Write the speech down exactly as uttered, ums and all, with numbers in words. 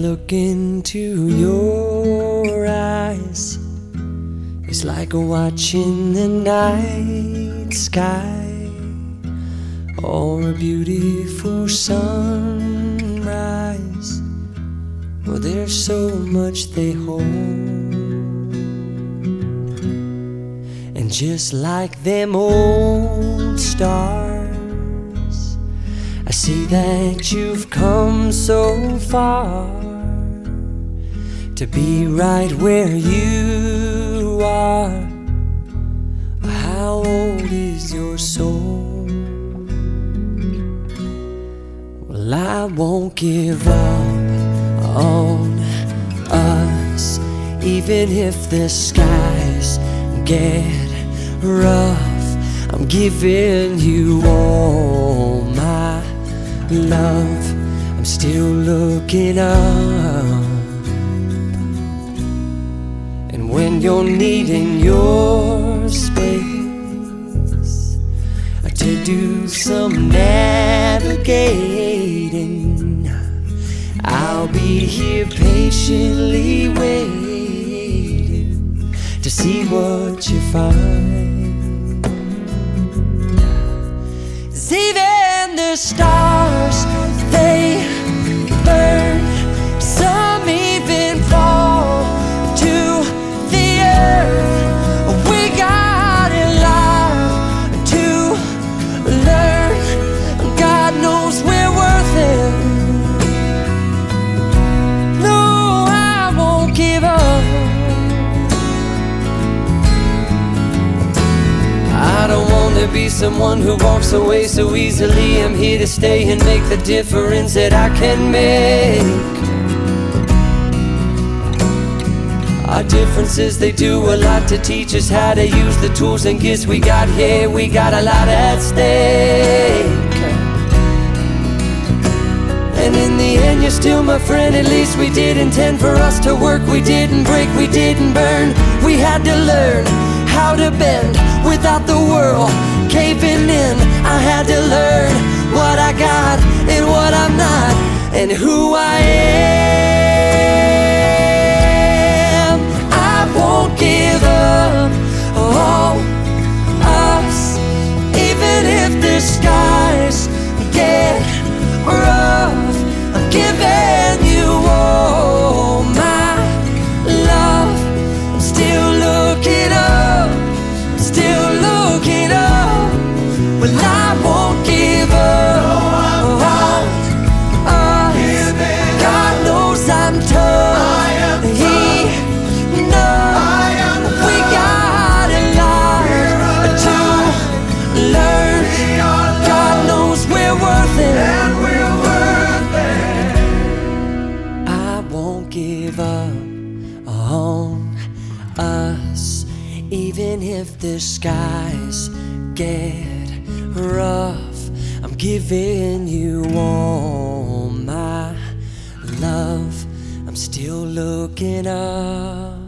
look into your eyes, it's like watching the night sky or a beautiful sunrise. Well, there's so much they hold, and just like them old stars, I see that you've come so far to be right where you are. How old is your soul? Well, I won't give up on us, even if the skies get rough. I'm giving you all my love. I'm still looking up, and when you're needing your space to do some navigating, I'll be here patiently waiting to see what you find. 'Cause even the stars, they burn, some even fall to the earth. We got a lot to learn. God knows we're worth it. No, I won't give up. I don't want to be someone who walks away so easily. I'm here to stay and make the difference that I can make. Our differences, they do a lot to teach us how to use the tools and gifts we got here. We got a lot at stake, and in the end you're still my friend. At least we did intend for us to work. We didn't break, we didn't burn. We had to learn how to bend without the world caving in. I had to learn what I got and what I'm not, and who I am. I won't give up on us, even if the skies get rough. I'm giving you all my love. I'm still looking up, still looking up. Well, I won't give up on us. God knows I'm tough. He knows we got a lot to learn. God knows we're worth it. I won't give up on us, even if the skies get rough. I'm giving you all my love. I'm still looking up.